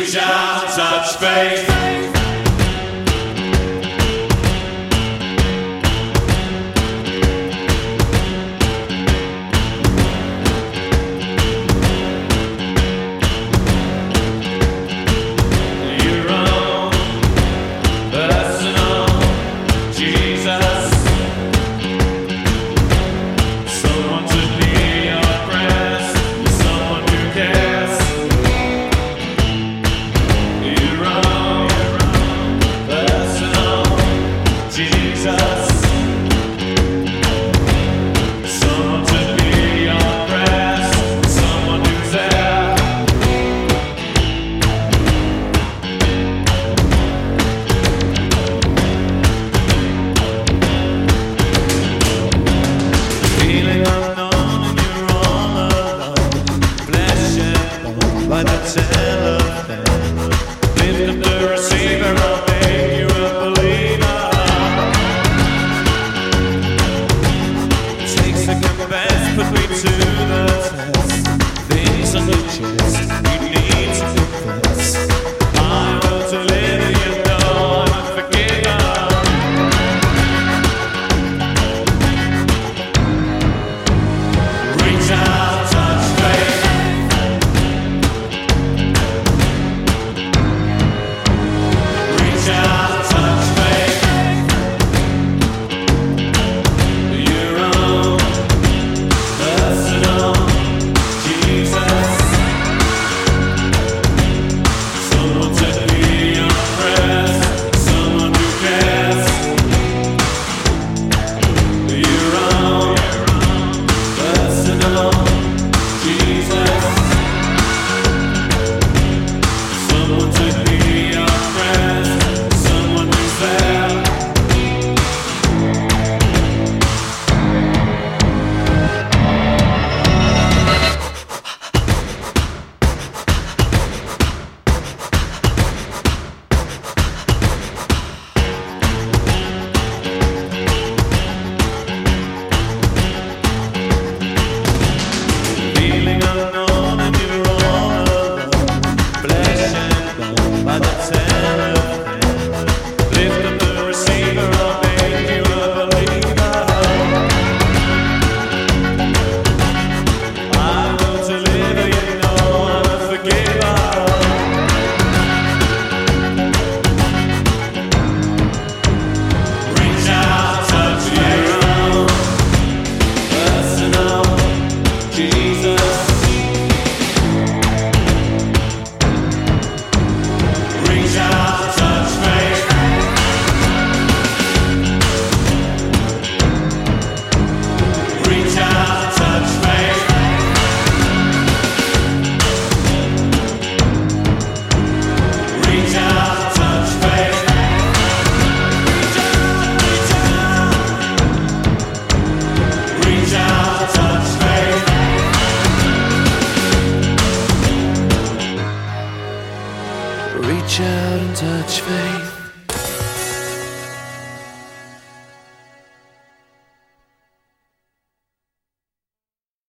Reach out, touch faith. By the telephone, lift up the receiver, I'll make you a believer. Take second best, put me to the test. Things on the chest, you need to confess. I will deliver, you know I'm a forgiver. Reach out, touch faith. Reach out and touch faith.